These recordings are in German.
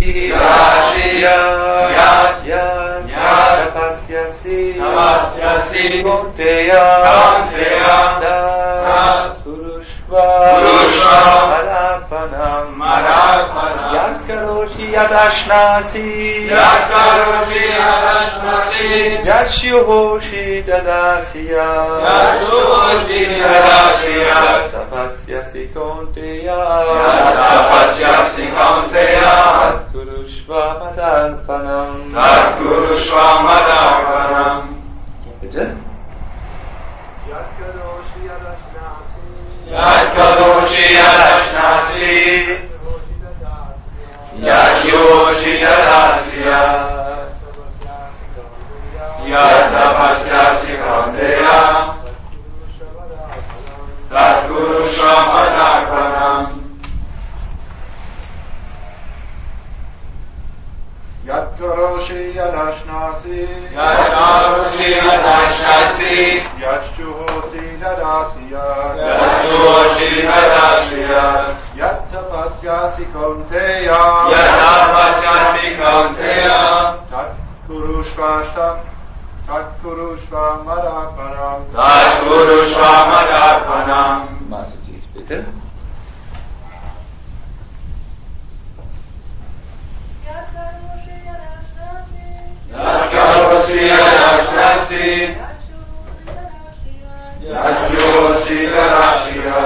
tapasyasi konteya Marapanam Yat karoshi yadashnasi Yat shuhoshi dadasiya Tapasyasi konteya Tat kurushva madarpanam Bitte? Yat karoshi yadashnasi Yat yoshi dadasiya Yat tapasyasi konteya Tat kurushva madarpanam Yat karoshi yadashnasi Yat shuhoshi dadasiya Yat tapasyasi konteya Tat kurushva madarpanam Machen Sie es bitte. Yat karoshi yadashnasi Yat yoshi dadasiya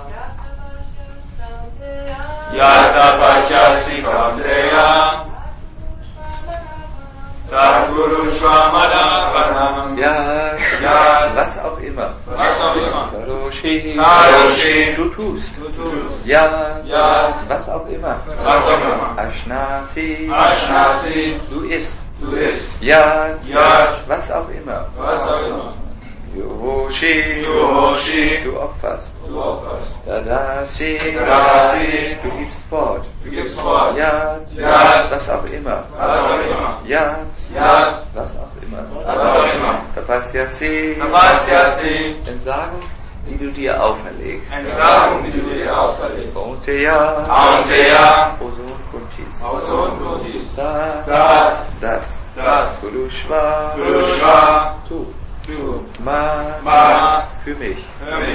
Yat tapasyasi konteya Tat kurushva madarpanam was auch immer. Karoshi, du tust. Ja, was auch immer. Ashnasi, du isst. Ja, was auch immer. Yohoshi, du opferst. Dadasi, du gibst fort. Ja, was auch immer. Ja, was auch immer. Tapasyasi, Entsagung, die du dir auferlegst. Kaunteya, Oson Kuntis. Das. Kurushva, tu. Ma, für mich.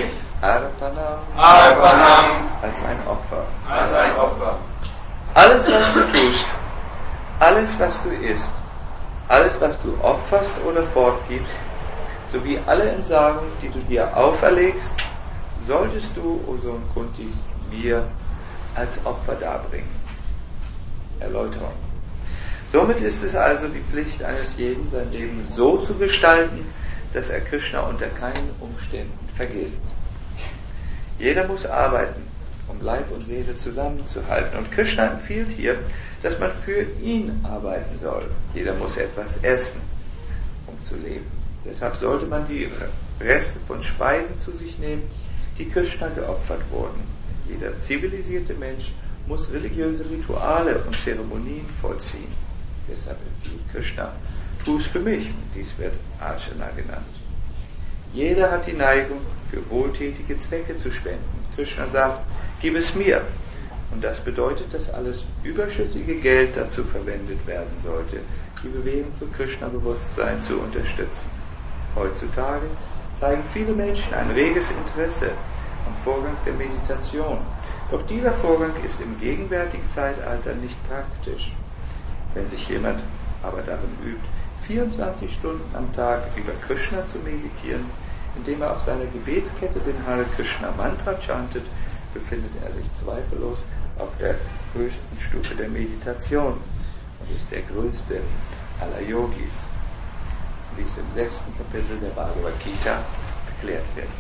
Arpanam, als ein Opfer. Alles, was du tust, alles, was du isst, alles, was du opferst oder fortgibst, sowie alle Entsagungen, die du dir auferlegst, solltest du, O Sohn Kuntis, mir als Opfer darbringen. Erläuterung. Somit ist es also die Pflicht eines jeden, sein Leben so zu gestalten, dass er Krishna unter keinen Umständen vergisst. Jeder muss arbeiten, um Leib und Seele zusammenzuhalten. Und Krishna empfiehlt hier, dass man für ihn arbeiten soll. Jeder muss etwas essen, um zu leben. Deshalb sollte man die Reste von Speisen zu sich nehmen, die Krishna geopfert wurden. Jeder zivilisierte Mensch muss religiöse Rituale und Zeremonien vollziehen. Deshalb empfiehlt Krishna, tu es für mich. Dies wird Archana genannt. Jeder hat die Neigung, für wohltätige Zwecke zu spenden. Krishna sagt, gib es mir. Und das bedeutet, dass alles überschüssige Geld dazu verwendet werden sollte, die Bewegung für Krishna-Bewusstsein zu unterstützen. Heutzutage zeigen viele Menschen ein reges Interesse am Vorgang der Meditation. Doch dieser Vorgang ist im gegenwärtigen Zeitalter nicht praktisch. Wenn sich jemand aber darin übt, 24 Stunden am Tag über Krishna zu meditieren, indem er auf seiner Gebetskette den Hare Krishna Mantra chantet, befindet er sich zweifellos auf der höchsten Stufe der Meditation und ist der größte aller Yogis, wie es im 6. Kapitel der Bhagavad Gita erklärt wird.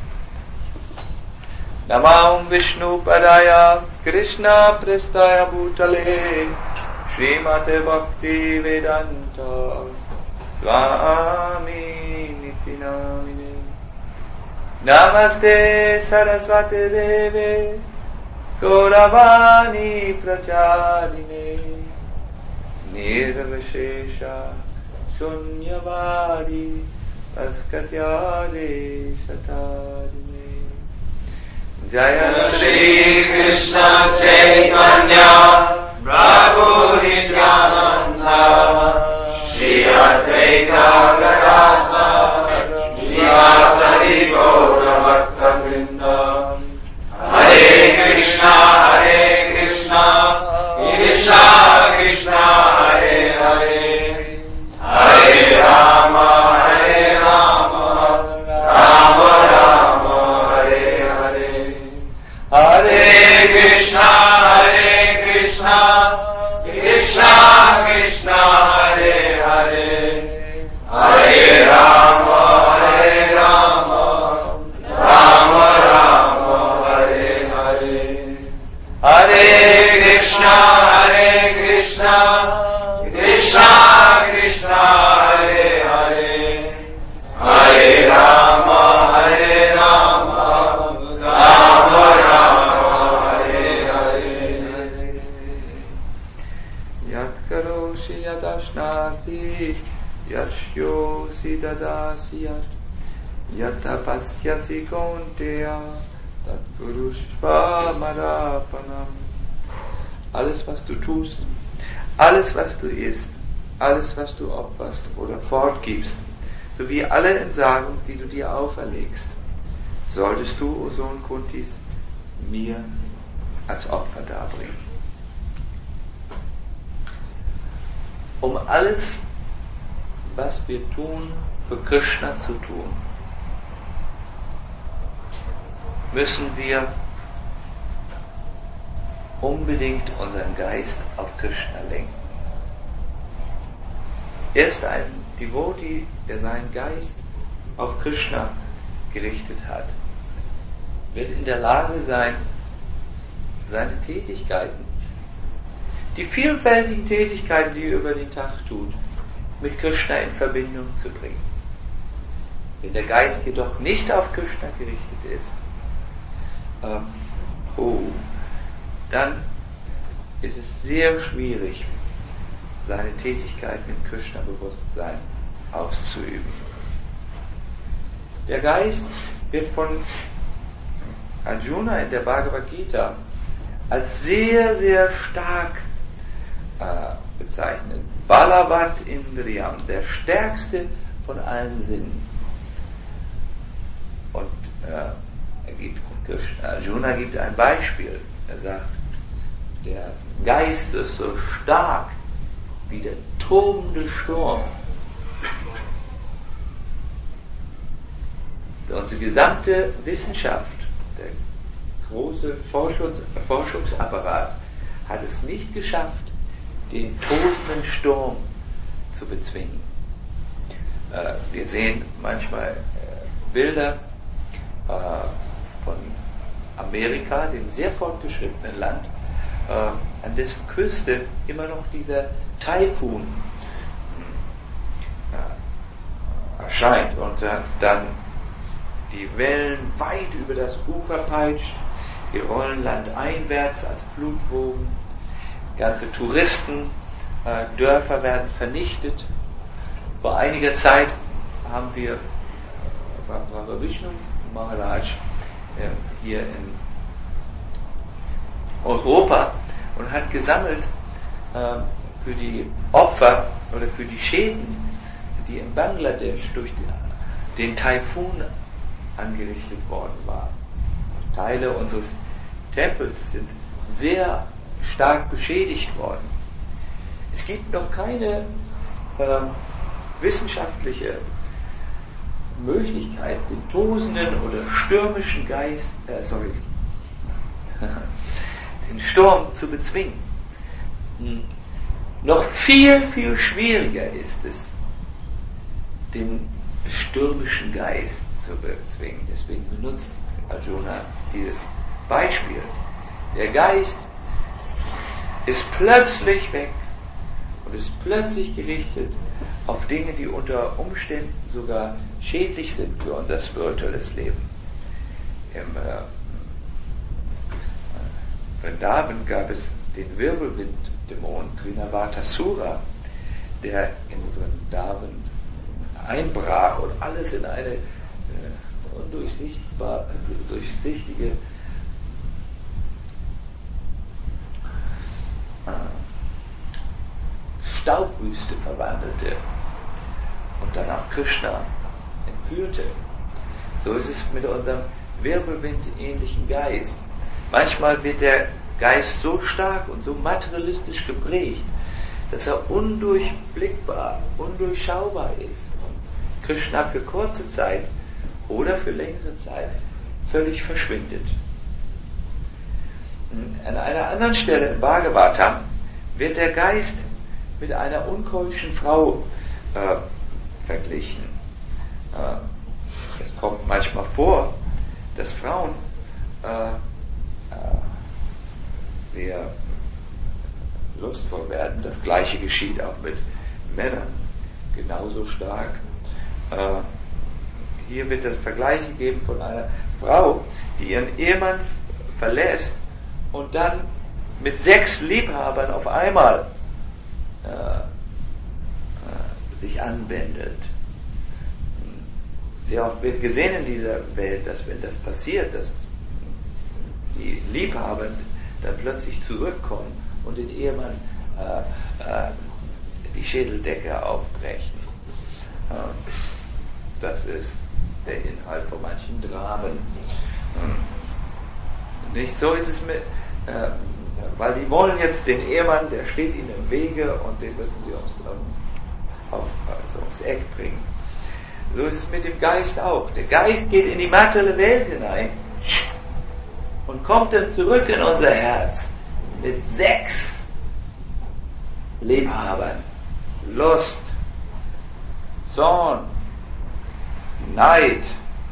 Namam Vishnu Padaya Krishna Prestaya Bhutale Srimate Bhakti Vedanta Swami Nitinamine Namaste Saraswate Deve Gauravani Pracharine Nirvishesha Shunyavadi Askatyade Satarine Jaya Shri Krishna Chaitanya Prabhu Nityananda Yatkaroshi yadashnasi yashyosi dadasi yat yatapasyasi konteya tatpurushva marapanam. Alles, was du tust, alles, was du isst, alles, was du opferst oder fortgibst, sowie alle Entsagungen, die du dir auferlegst, solltest du, o Sohn Kuntis, mir als Opfer darbringen. Um alles, was wir tun, für Krishna zu tun, müssen wir unbedingt unseren Geist auf Krishna lenken. Erst ein Devotee, der seinen Geist auf Krishna gerichtet hat, wird in der Lage sein, seine Tätigkeiten, die vielfältigen Tätigkeiten, die er über den Tag tut, mit Krishna in Verbindung zu bringen. Wenn der Geist jedoch nicht auf Krishna gerichtet ist, dann ist es sehr schwierig, seine Tätigkeit mit Krishna-Bewusstsein auszuüben. Der Geist wird von Arjuna in der Bhagavad Gita als sehr, sehr stark bezeichnet. Balavat Indriyam, der stärkste von allen Sinnen. Und Arjuna gibt ein Beispiel. Er sagt, der Geist ist so stark wie der tobende Sturm. Unsere gesamte Wissenschaft, der große Forschungsapparat, hat es nicht geschafft, den tobenden Sturm zu bezwingen. Wir sehen manchmal Bilder von Amerika, dem sehr fortgeschrittenen Land, an dessen Küste immer noch dieser Taifun erscheint und dann die Wellen weit über das Ufer peitscht, die rollen landeinwärts als Flutwogen, ganze Touristendörfer werden vernichtet. Vor einiger Zeit haben wir Vishnu Maharaj hier in Europa und hat gesammelt für die Opfer oder für die Schäden, die in Bangladesch durch den Taifun angerichtet worden waren. Teile unseres Tempels sind sehr stark beschädigt worden. Es gibt noch keine wissenschaftliche Möglichkeit, den tosenden oder stürmischen Geist, den Sturm zu bezwingen. Noch viel, viel schwieriger ist es, den stürmischen Geist zu bezwingen. Deswegen benutzt Arjuna dieses Beispiel. Der Geist ist plötzlich weg und ist plötzlich gerichtet auf Dinge, die unter Umständen sogar schädlich sind für unser spirituelles Leben. Im Vrindavan gab es den Wirbelwind-Dämon Trinavatasura, der in Vrindavan einbrach und alles in eine durchsichtige Staubwüste verwandelte und dann auch Krishna entführte. So ist es mit unserem Wirbelwind-ähnlichen Geist. Manchmal wird der Geist so stark und so materialistisch geprägt, dass er undurchblickbar, undurchschaubar ist und Krishna für kurze Zeit oder für längere Zeit völlig verschwindet. An einer anderen Stelle im Bhagavatam wird der Geist mit einer unkeuschen Frau verglichen. Es kommt manchmal vor, dass Frauen sehr lustvoll werden. Das Gleiche geschieht auch mit Männern genauso stark. Hier wird der Vergleich gegeben von einer Frau, die ihren Ehemann verlässt und dann mit 6 Liebhabern auf einmal sich anbändelt. Sehr oft wird gesehen in dieser Welt, dass wenn das passiert, dass die Liebhaber dann plötzlich zurückkommen und den Ehemann die Schädeldecke aufbrechen. Das ist der Inhalt von manchen Dramen. Nicht so ist es mit, weil die wollen jetzt den Ehemann, der steht ihnen im Wege und den müssen sie ums Eck bringen. So ist es mit dem Geist auch. Der Geist geht in die materielle Welt hinein und kommt dann zurück in unser Herz mit 6 Liebhabern. Lust, Zorn, Neid,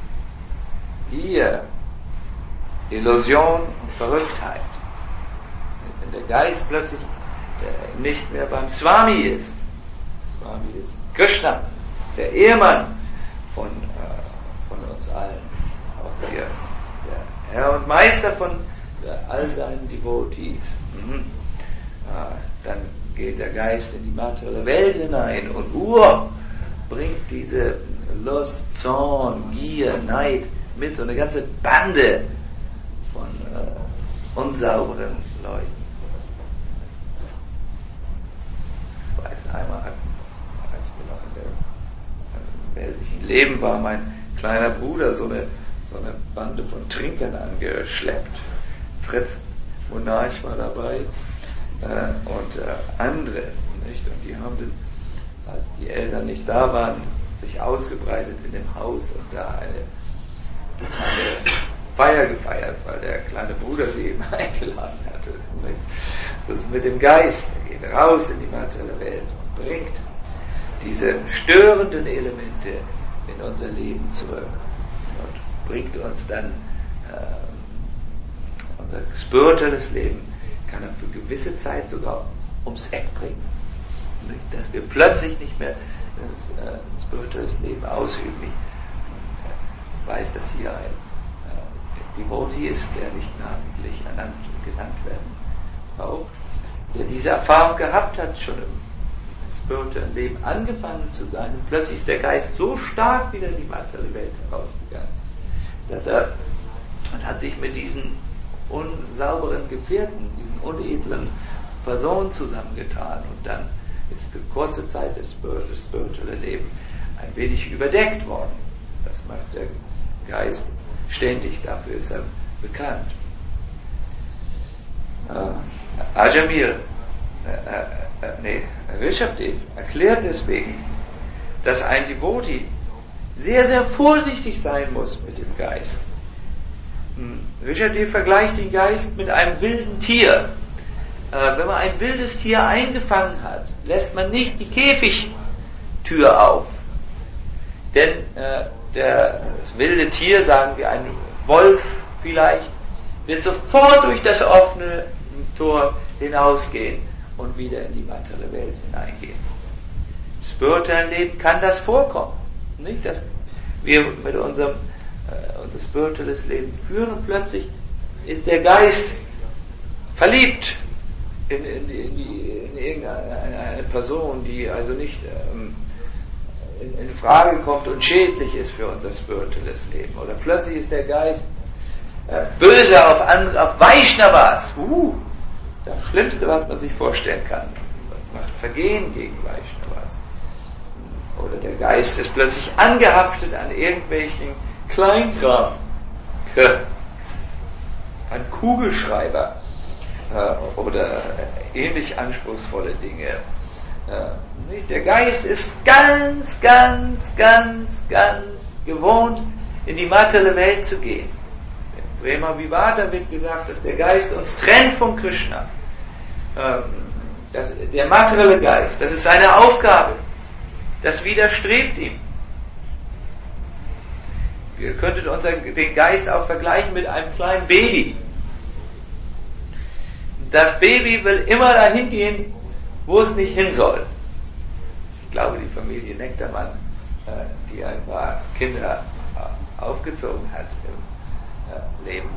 Gier, Illusion und Verrücktheit. Wenn der Geist plötzlich nicht mehr beim Swami ist Krishna, der Ehemann von uns allen, auch der Herr und Meister von all seinen Devotees, dann geht der Geist in die materielle Welt hinein und bringt diese Lust, Zorn, Gier, Neid mit, so eine ganze Bande von unsauberen Leuten. Ich weiß einmal, als wir noch im weltlichen Leben war, mein kleiner Bruder so eine Bande von Trinkern angeschleppt. Fritz Monarch war dabei und andere, nicht? Und die haben dann, als die Eltern nicht da waren, sich ausgebreitet in dem Haus und da eine Feier gefeiert, weil der kleine Bruder sie eben eingeladen hatte. Das ist mit dem Geist, der geht raus in die materielle Welt und bringt diese störenden Elemente in unser Leben zurück und bringt uns dann unser spirituelles Leben, kann er für gewisse Zeit sogar ums Eck bringen. Dass wir plötzlich nicht mehr das spirituelles Leben ausüben. Ich weiß, dass hier ein Devotee ist, der nicht namentlich genannt werden braucht, der diese Erfahrung gehabt hat, schon im spirituellen Leben angefangen zu sein, und plötzlich ist der Geist so stark wieder in die materielle Welt herausgegangen, dass er und hat sich mit diesen unsauberen Gefährten, diesen unedlen Personen zusammengetan, und dann ist für kurze Zeit das spirituelle Leben ein wenig überdeckt worden. Das macht der Geist ständig, dafür ist er bekannt. Rishabdev erklärt deswegen, dass ein Devotee sehr, sehr vorsichtig sein muss mit dem Geist. Rishabdev vergleicht den Geist mit einem wilden Tier. Wenn man ein wildes Tier eingefangen hat, lässt man nicht die Käfigtür auf. Denn das wilde Tier, sagen wir ein Wolf vielleicht, wird sofort durch das offene Tor hinausgehen und wieder in die materielle Welt hineingehen. Im spirituellen Leben kann das vorkommen. Nicht, dass wir mit unser spirituelles Leben führen und plötzlich ist der Geist verliebt in irgendeine Person, die also nicht in Frage kommt und schädlich ist für unser spirituelles Leben. Oder plötzlich ist der Geist böse auf Vaishnavas. Das Schlimmste, was man sich vorstellen kann. Man macht Vergehen gegen Vaishnavas. Oder der Geist ist plötzlich angehaftet an irgendwelchen Kleinkram. An Kugelschreiber. Oder ähnlich anspruchsvolle Dinge. Der Geist ist ganz, ganz, ganz, ganz gewohnt, in die materielle Welt zu gehen. Im Prema Vivata wird gesagt, dass der Geist uns trennt von Krishna. Der materielle Geist, das ist seine Aufgabe. Das widerstrebt ihm. Wir könnten den Geist auch vergleichen mit einem kleinen Baby. Das Baby will immer dahin gehen, wo es nicht hin soll. Ich glaube, die Familie Nektarmann, die ein paar Kinder aufgezogen hat im Leben,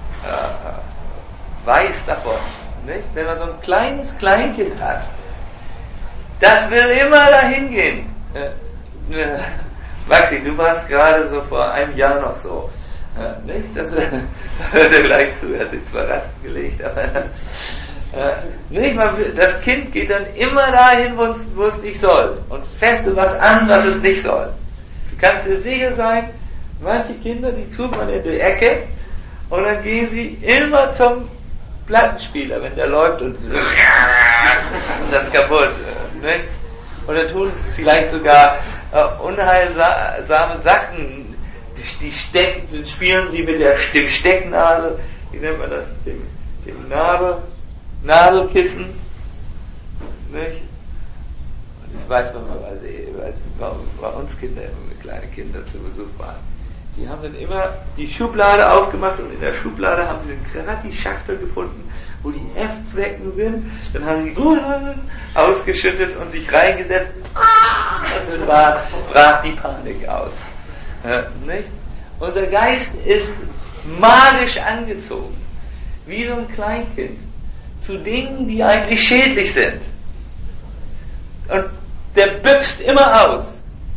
weiß davon. Nicht? Wenn man so ein kleines Kleinkind hat, das will immer dahin gehen, Maxi, du warst gerade so vor einem Jahr noch so. Nicht? Das hört er gleich zu, er hat sich zwar Rasten gelegt, aber nicht? Das Kind geht dann immer dahin, wo es nicht soll und feste was an, was es nicht soll. Du kannst dir sicher sein, manche Kinder, die tut man in die Ecke und dann gehen sie immer zum Plattenspieler, wenn der läuft und das ist kaputt. Nicht? Oder tun vielleicht sogar unheilsame Sachen, die spielen sie mit dem Stecknadel, wie nennt man das, dem Nadelkissen, nicht? Und das weiß man mal, als bei uns kleine Kinder zu Besuch waren. Die haben dann immer die Schublade aufgemacht und in der Schublade haben sie gerade die Schachtel gefunden, wo die F-Zwecken sind. Dann haben sie ausgeschüttet und sich reingesetzt. Und dann brach die Panik aus. Nicht? Unser Geist ist magisch angezogen, wie so ein Kleinkind, zu Dingen, die eigentlich schädlich sind. Und der büchst immer aus.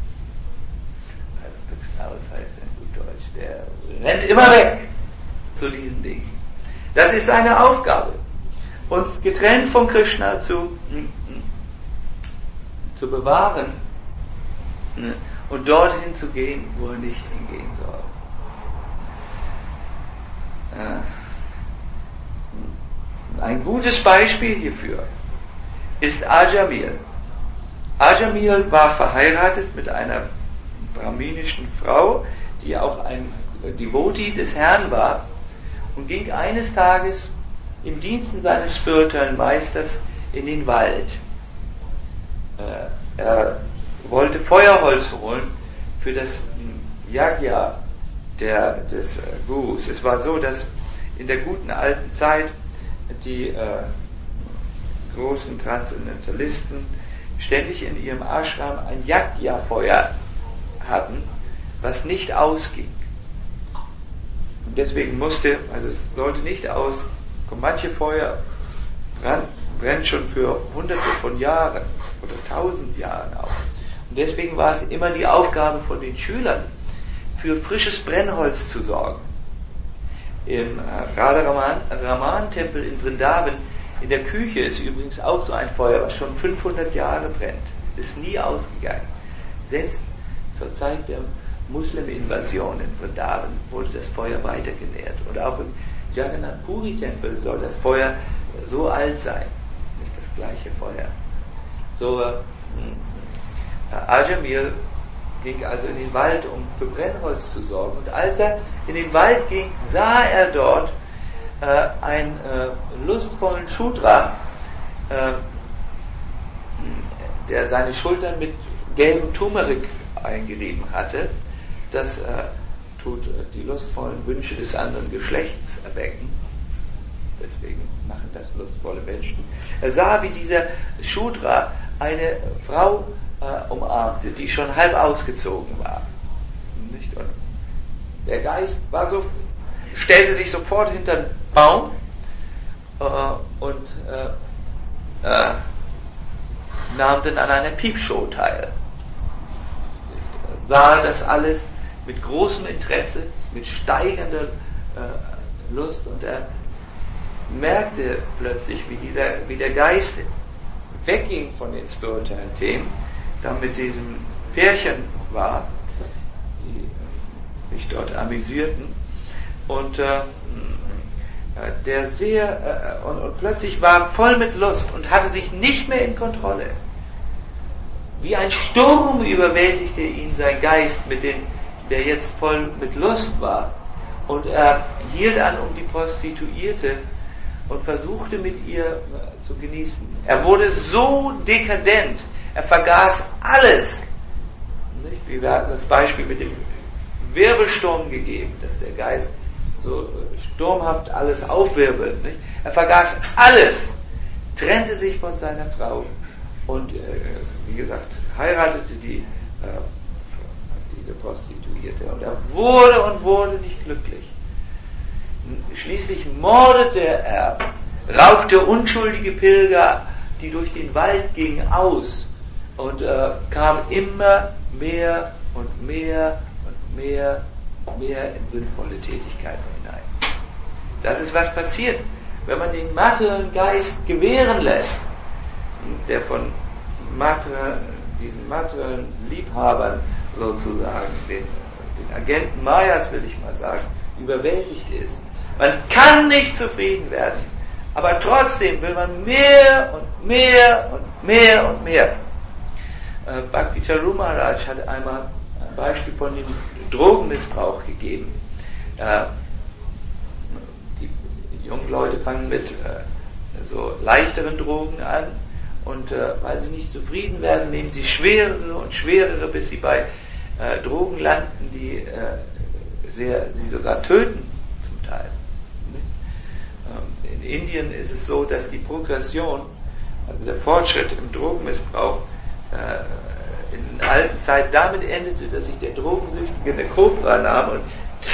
Der rennt immer weg zu diesen Dingen. Das ist seine Aufgabe, uns getrennt von Krishna zu bewahren und dorthin zu gehen, wo er nicht hingehen soll. Ein gutes Beispiel hierfür ist Ajamil. Ajamil war verheiratet mit einer brahminischen Frau, die auch ein Devotee des Herrn war, und ging eines Tages im Dienste seines spirituellen Meisters in den Wald. Er wollte Feuerholz holen für das Yajna des Gurus. Es war so, dass in der guten alten Zeit die großen Transzendentalisten ständig in ihrem Ashram ein Yajna-Feuer hatten, was nicht ausging. Und deswegen es sollte nicht auskommen. Manche Feuer brennt schon für hunderte von Jahren oder 1000 Jahren auf. Und deswegen war es immer die Aufgabe von den Schülern, für frisches Brennholz zu sorgen. Im Radharaman-Tempel in Vrindavan, in der Küche ist übrigens auch so ein Feuer, was schon 500 Jahre brennt. Ist nie ausgegangen. Selbst zur Zeit der Muslim-Invasion in Vrindavan wurde das Feuer weiter genährt. Und auch im Jagannath Puri-Tempel soll das Feuer so alt sein. Nicht das gleiche Feuer. So, Ajamil ging also in den Wald, um für Brennholz zu sorgen. Und als er in den Wald ging, sah er dort einen lustvollen Shudra, der seine Schultern mit gelbem Turmerik eingerieben hatte. Das tut die lustvollen Wünsche des anderen Geschlechts erwecken. Deswegen machen das lustvolle Menschen. Er sah, wie dieser Shudra eine Frau umarmte, die schon halb ausgezogen war. Nicht? Und der Geist stellte sich sofort hinter den Baum und nahm dann an einer Piepshow teil. Sah das alles mit großem Interesse, mit steigender Lust, und er merkte plötzlich, wie der Geist wegging von den spirituellen Themen, dann mit diesem Pärchen war, die sich dort amüsierten, und und plötzlich war voll mit Lust und hatte sich nicht mehr in Kontrolle. Wie ein Sturm überwältigte ihn sein Geist, der jetzt voll mit Lust war, und er hielt an um die Prostituierte und versuchte mit ihr zu genießen. Er wurde so dekadent, er vergaß alles. Nicht? Wir hatten das Beispiel mit dem Wirbelsturm gegeben, dass der Geist so sturmhaft alles aufwirbelt. Nicht? Er vergaß alles, trennte sich von seiner Frau und, wie gesagt, heiratete diese Prostituierte. Und er wurde nicht glücklich. Schließlich mordete er, raubte unschuldige Pilger, die durch den Wald gingen, aus und kam immer mehr und mehr und mehr und mehr in sinnvolle Tätigkeiten hinein. Das ist, was passiert, wenn man den materiellen Geist gewähren lässt, der von diesen materiellen Liebhabern sozusagen, den Agenten Mayas, will ich mal sagen, überwältigt ist. Man kann nicht zufrieden werden, aber trotzdem will man mehr und mehr und mehr und mehr. Bhakti Charu Maharaj hat einmal ein Beispiel von dem Drogenmissbrauch gegeben. Die jungen Leute fangen mit so leichteren Drogen an und weil sie nicht zufrieden werden, nehmen sie schwerere und schwerere, bis sie bei Drogen landen, die sie sogar töten zum Teil. In Indien ist es so, dass die Progression, also der Fortschritt im Drogenmissbrauch in der alten Zeit damit endete, dass sich der Drogensüchtige eine Kobra nahm und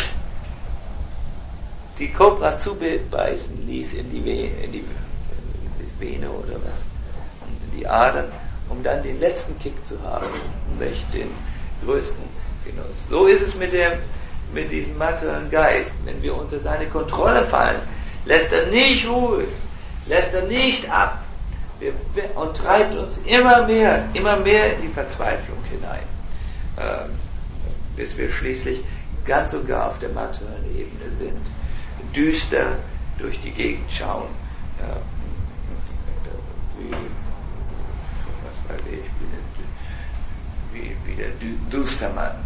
die Kobra zubeißen ließ in die Vene oder was, in die Adern, um dann den letzten Kick zu haben, nicht den größten Genuss. So ist es mit diesem materiellen Geist. Wenn wir unter seine Kontrolle fallen, lässt er nicht ruhig, lässt er nicht ab und treibt uns immer mehr in die Verzweiflung hinein, bis wir schließlich ganz und gar auf der materiellen Ebene sind, düster durch die Gegend schauen, wie der Dustermann.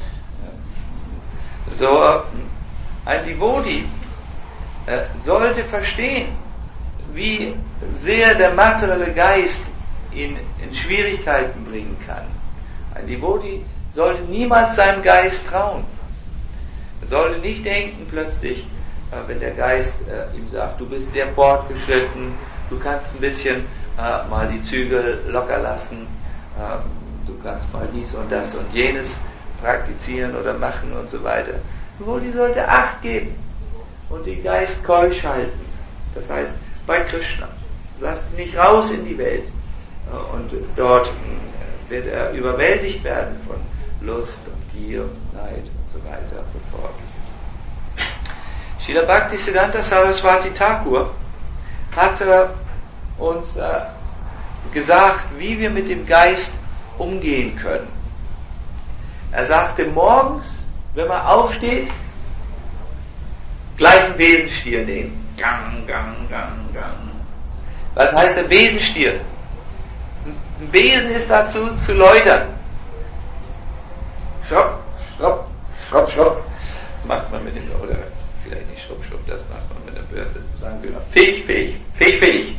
So, ein Devotee sollte verstehen, wie sehr der materielle Geist ihn in Schwierigkeiten bringen kann. Ein Devotee sollte niemals seinem Geist trauen. Er sollte nicht denken plötzlich, wenn der Geist ihm sagt, du bist sehr fortgeschritten, du kannst ein bisschen mal die Zügel locker lassen, du kannst mal dies und das und jenes praktizieren oder machen und so weiter. Devotee sollte Acht geben und den Geist keusch halten. Das heißt, bei Krishna. Lasst ihn nicht raus in die Welt. Und dort wird er überwältigt werden von Lust und Gier und Neid und so weiter und so fort. Srila Bhaktisiddhanta Saraswati Thakur hat uns gesagt, wie wir mit dem Geist umgehen können. Er sagte, morgens, wenn man aufsteht, gleich einen Besenstiel nehmen. Gang, gang, gang, gang. Was heißt der Besenstiel? Ein Besen ist dazu zu läutern. Schrupp, schrupp, schrupp, schrupp. Macht man mit dem, oder vielleicht nicht schrupp, schrupp, das macht man mit der Börse. Sagen wir mal, fähig, fähig, fähig, fähig.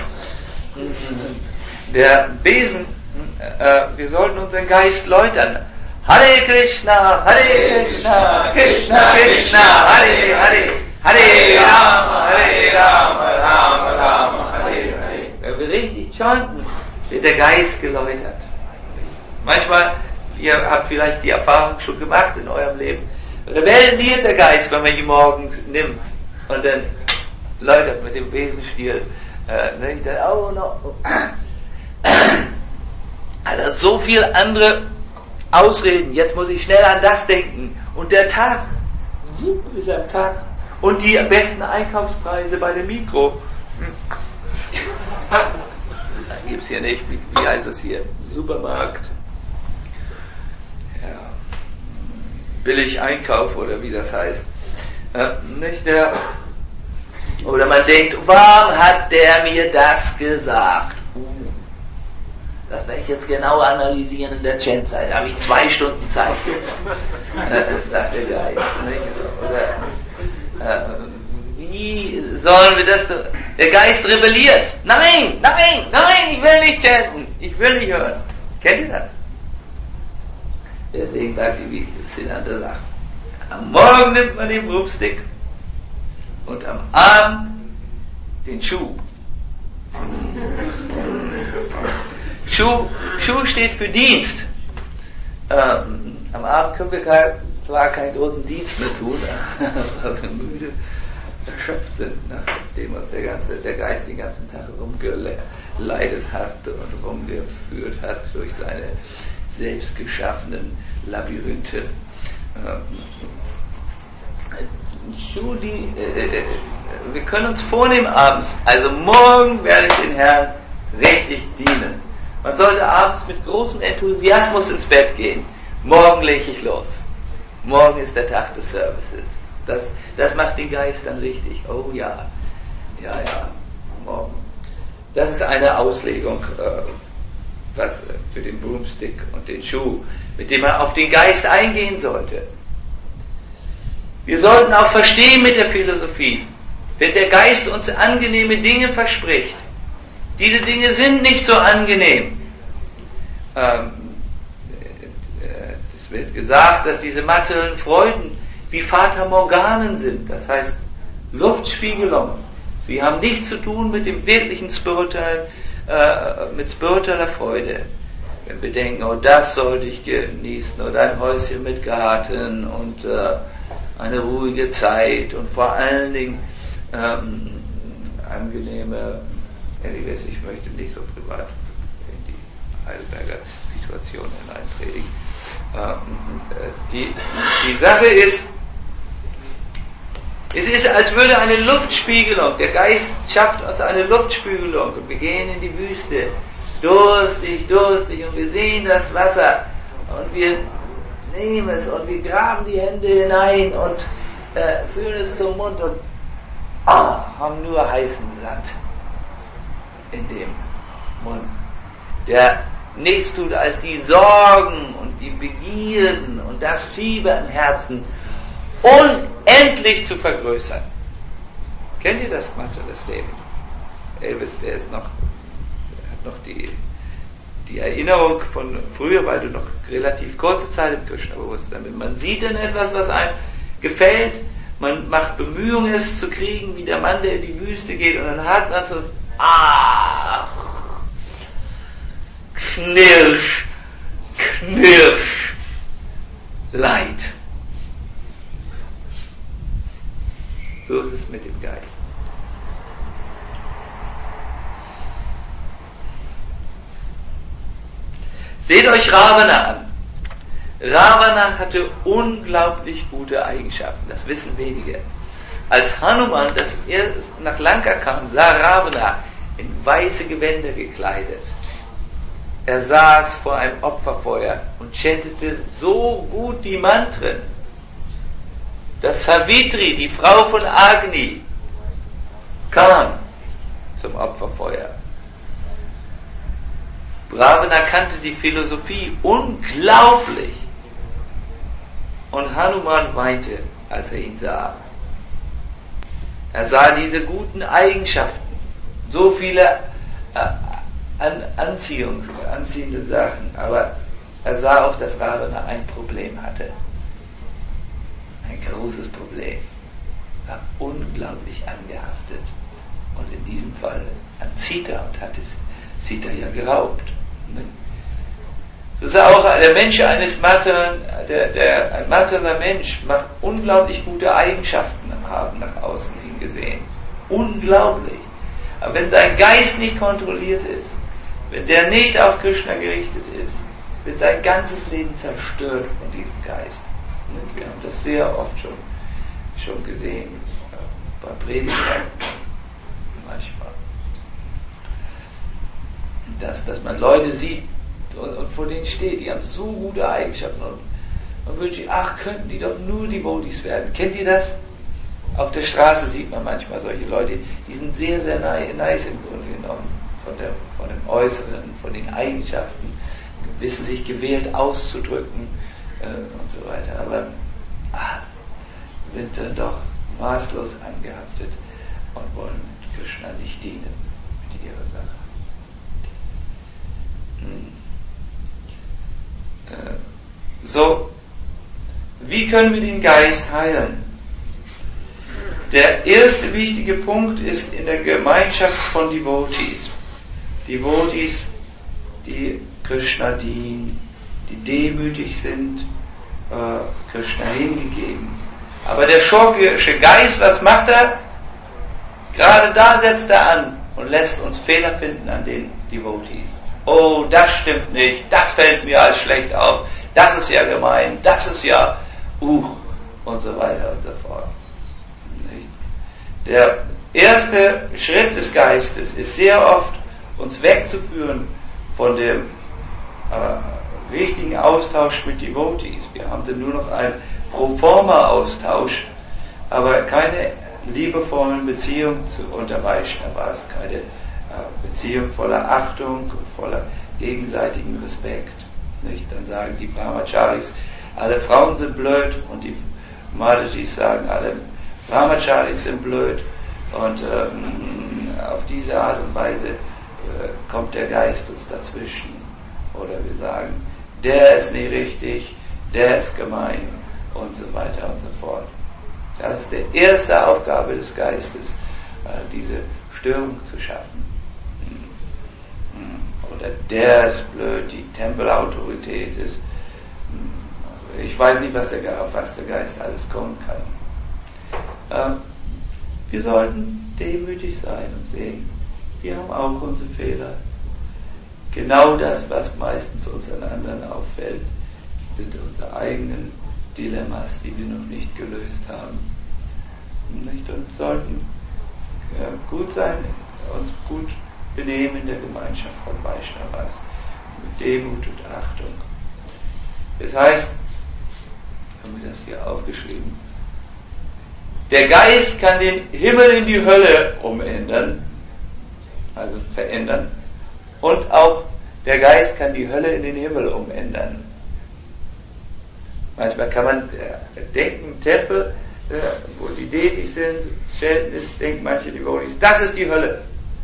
Der Besen, wir sollten unseren Geist läutern. Hare Krishna, Krishna, Krishna, Hare Hare. Hare Rama, Rama Rama, Hare Hare. Wenn wir richtig chanten, wird der Geist geläutert. Manchmal, ihr habt vielleicht die Erfahrung schon gemacht in eurem Leben, rebelliert der Geist, wenn man ihn morgens nimmt und dann läutert mit dem Besenstiel. Dann, oh no. Also so viele andere Ausreden, jetzt muss ich schnell an das denken. Und der Tag, ist am Tag. Und die besten Einkaufspreise bei der Mikro. Gibt's hier nicht, wie heißt es hier? Supermarkt. Ja. Billig Einkauf oder wie das heißt. Nicht der. Oder man denkt, warum hat der mir das gesagt? Das werde ich jetzt genau analysieren in der Chen-Zeit. Da habe ich 2 Stunden Zeit jetzt. Sagt der Geist. Oder wie sollen wir das? Der Geist rebelliert. Nein, nein, nein, ich will nicht chanten. Ich will nicht hören. Kennt ihr das? Deswegen sagt die, wie Siddhanta sagt, am Morgen nimmt man den Broomstick und am Abend den Schuh. Schuh steht für Dienst. Am Abend können wir zwar keinen großen Dienst mehr tun, aber wir müde erschöpft sind, nachdem uns der Geist den ganzen Tag rumgeleitet hat und rumgeführt hat durch seine selbst geschaffenen Labyrinthe. Wir können uns vornehmen abends, also morgen werde ich den Herrn richtig dienen. Man sollte abends mit großem Enthusiasmus ins Bett gehen. Morgen lege ich los. Morgen ist der Tag des Services. Das macht den Geist dann richtig. Oh ja, morgen. Das ist eine Auslegung für den Broomstick und den Schuh, mit dem man auf den Geist eingehen sollte. Wir sollten auch verstehen mit der Philosophie, wenn der Geist uns angenehme Dinge verspricht, diese Dinge sind nicht so angenehm. Es wird gesagt, dass diese materiellen Freuden wie Fata Morganen sind, das heißt Luftspiegelung. Sie haben nichts zu tun mit dem wirklichen spiritueller Freude. Wenn wir denken, oh, das sollte ich genießen, oder ein Häuschen mit Garten und eine ruhige Zeit und vor allen Dingen angenehme, ich möchte nicht so privat in die Heidelberger Situation hineinpredigen. Die Sache ist, es ist, als würde eine Luftspiegelung, der Geist schafft uns eine Luftspiegelung und wir gehen in die Wüste, durstig und wir sehen das Wasser und wir nehmen es und wir graben die Hände hinein und führen es zum Mund und haben nur heißen Sand in dem Mund, der nichts tut, als die Sorgen und die Begierden und das Fieber im Herzen unendlich zu vergrößern. Kennt ihr das materielles Leben? Elvis, der hat noch die Erinnerung von früher, weil du noch relativ kurze Zeit im Krishna-Bewusstsein bist. Man sieht dann etwas, was einem gefällt, man macht Bemühungen, es zu kriegen, wie der Mann, der in die Wüste geht, und dann hat man so, knirsch, Leid. So ist es mit dem Geist. Seht euch Ravana an. Ravana hatte unglaublich gute Eigenschaften, das wissen wenige. Als Hanuman nach Lanka kam, sah Ravana in weiße Gewänder gekleidet. Er saß vor einem Opferfeuer und chantete so gut die Mantren, dass Savitri, die Frau von Agni, kam zum Opferfeuer. Ravana kannte die Philosophie unglaublich und Hanuman weinte, als er ihn sah. Er sah diese guten Eigenschaften, so viele anziehende Sachen, aber er sah auch, dass Ravana ein Problem hatte. Ein großes Problem. Er war unglaublich angehaftet. Und in diesem Fall an Sita und hat Sita ja geraubt. Das ist auch der Mensch ein materieller Mensch macht unglaublich gute Eigenschaften haben nach außen hin gesehen. Unglaublich. Aber wenn sein Geist nicht kontrolliert ist, wenn der nicht auf Krishna gerichtet ist, wird sein ganzes Leben zerstört von diesem Geist. Wir haben das sehr oft schon gesehen, bei Predigern manchmal. Dass man Leute sieht und vor denen steht, die haben so gute Eigenschaften und man wünscht sich, könnten die doch nur Devotees werden. Kennt ihr das? Auf der Straße sieht man manchmal solche Leute, die sind sehr, sehr nice im Grunde genommen, von dem Äußeren, von den Eigenschaften, wissen sich gewählt auszudrücken und so weiter, aber sind dann doch maßlos angehaftet und wollen Krishna nicht dienen mit ihrer Sache. So, wie können wir den Geist heilen? Der erste wichtige Punkt ist in der Gemeinschaft von Devotees. Devotees, die Krishna dienen, die demütig sind, Krishna hingegeben. Aber der schurkische Geist, was macht er? Gerade da setzt er an und lässt uns Fehler finden an den Devotees. Oh, das stimmt nicht, das fällt mir als schlecht auf, das ist ja gemein, das ist ja, und so weiter und so fort. Nicht? Der erste Schritt des Geistes ist sehr oft, uns wegzuführen von dem richtigen Austausch mit Devotees. Wir haben dann nur noch einen Proforma-Austausch, aber keine liebevollen Beziehungen unter Vaishnavas, keine Beziehung voller Achtung, voller gegenseitigen Respekt. Nicht? Dann sagen die Brahmacharis, alle Frauen sind blöd, und die Madhajis sagen, alle Brahmacharis sind blöd, und auf diese Art und Weise kommt der Geist uns dazwischen. Oder wir sagen, der ist nicht richtig, der ist gemein, und so weiter und so fort. Das ist die erste Aufgabe des Geistes, diese Störung zu schaffen. Oder der ist blöd, die Tempelautorität ist. Also ich weiß nicht, auf was der Geist alles kommen kann. Wir sollten demütig sein und sehen, wir haben auch unsere Fehler. Genau das, was meistens uns an anderen auffällt, sind unsere eigenen Dilemmas, die wir noch nicht gelöst haben. Nicht? Und sollten gut sein, uns gut benehmen in der Gemeinschaft von Vaishnavas, mit Demut und Achtung. Das heißt, haben wir das hier aufgeschrieben, der Geist kann den Himmel in die Hölle umändern, also verändern, und auch der Geist kann die Hölle in den Himmel umändern. Manchmal kann man denken, Tempel, wo die Deities sind, Shelton ist, denken manche Devotees, das ist die Hölle.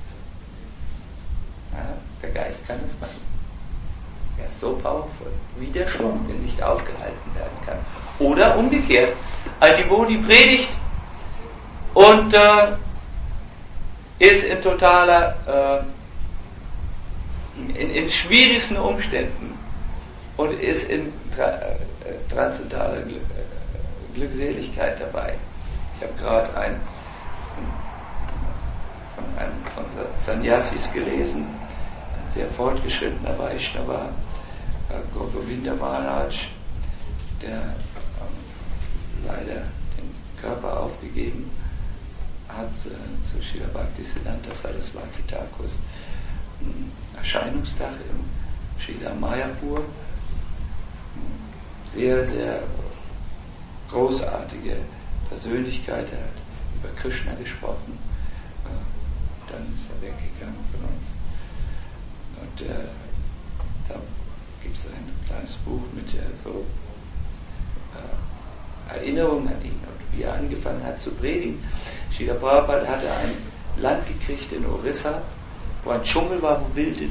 Ja, der Geist kann das machen. Er ist so powerful, wie der Sturm, der nicht aufgehalten werden kann. Oder umgekehrt, ein Devotee predigt und ist in totaler, in schwierigsten Umständen und ist in transzendentaler Glückseligkeit dabei. Ich habe gerade von einem von Sannyasis gelesen, ein sehr fortgeschrittener Vaishnava, Govinda Maharaj, der leider den Körper aufgegeben hat zu Srila Bhaktisiddhanta Saraswati Thakurs Erscheinungstag im Srila Mayapur. Sehr, sehr großartige Persönlichkeit. Er hat über Krishna gesprochen. Dann ist er weggegangen von uns. Und da gibt es ein kleines Buch mit so Erinnerungen an ihn und wie er angefangen hat zu predigen. Srila Prabhupada hatte ein Land gekriegt in Orissa, wo ein Dschungel war, wo wilde